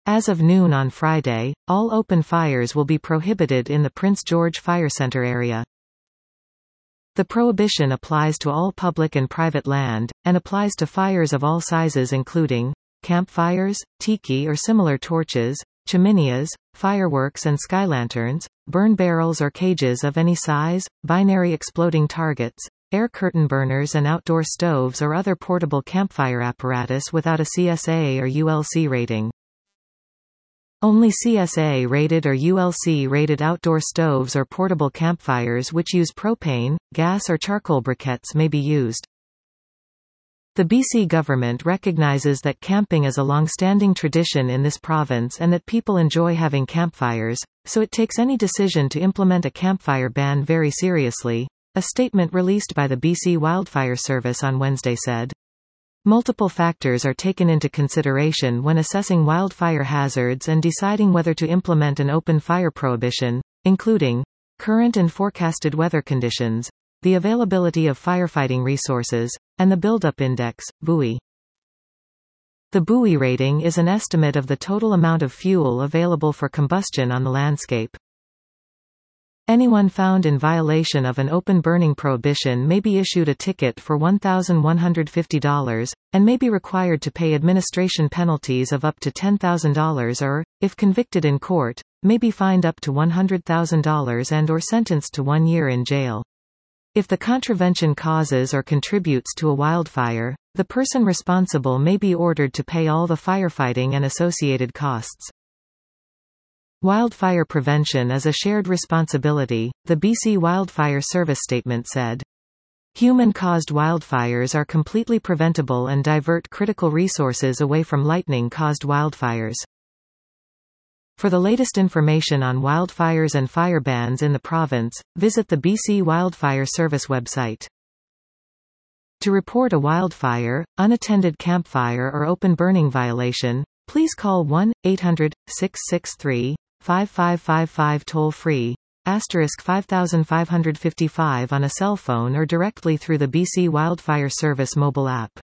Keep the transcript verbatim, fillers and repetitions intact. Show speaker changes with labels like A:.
A: As of noon on Friday, all open fires will be prohibited in the Prince George Fire Center area. The prohibition applies to all public and private land, and applies to fires of all sizes including campfires, tiki or similar torches, chimeneas, fireworks and skylanterns, burn barrels or cages of any size, binary exploding targets, air curtain burners and outdoor stoves or other portable campfire apparatus without a C S A or U L C rating. Only C S A-rated or U L C-rated outdoor stoves or portable campfires which use propane, gas or charcoal briquettes may be used. The B C government recognizes that camping is a long-standing tradition in this province and that people enjoy having campfires, so it takes any decision to implement a campfire ban very seriously, a statement released by the B C Wildfire Service on Wednesday said. Multiple factors are taken into consideration when assessing wildfire hazards and deciding whether to implement an open fire prohibition, including current and forecasted weather conditions, the availability of firefighting resources, and the buildup index, B U I. The B U I rating is an estimate of the total amount of fuel available for combustion on the landscape. Anyone found in violation of an open burning prohibition may be issued a ticket for one thousand one hundred fifty dollars, and may be required to pay administration penalties of up to ten thousand dollars or, if convicted in court, may be fined up to one hundred thousand dollars and or sentenced to one year in jail. If the contravention causes or contributes to a wildfire, the person responsible may be ordered to pay all the firefighting and associated costs. Wildfire prevention is a shared responsibility, the B C Wildfire Service statement said. Human-caused wildfires are completely preventable and divert critical resources away from lightning-caused wildfires. For the latest information on wildfires and fire bans in the province, visit the B C Wildfire Service website. To report a wildfire, unattended campfire or open burning violation, please call one eight hundred, six six three, five five five five toll-free, asterisk five five five five on a cell phone or directly through the B C Wildfire Service mobile app.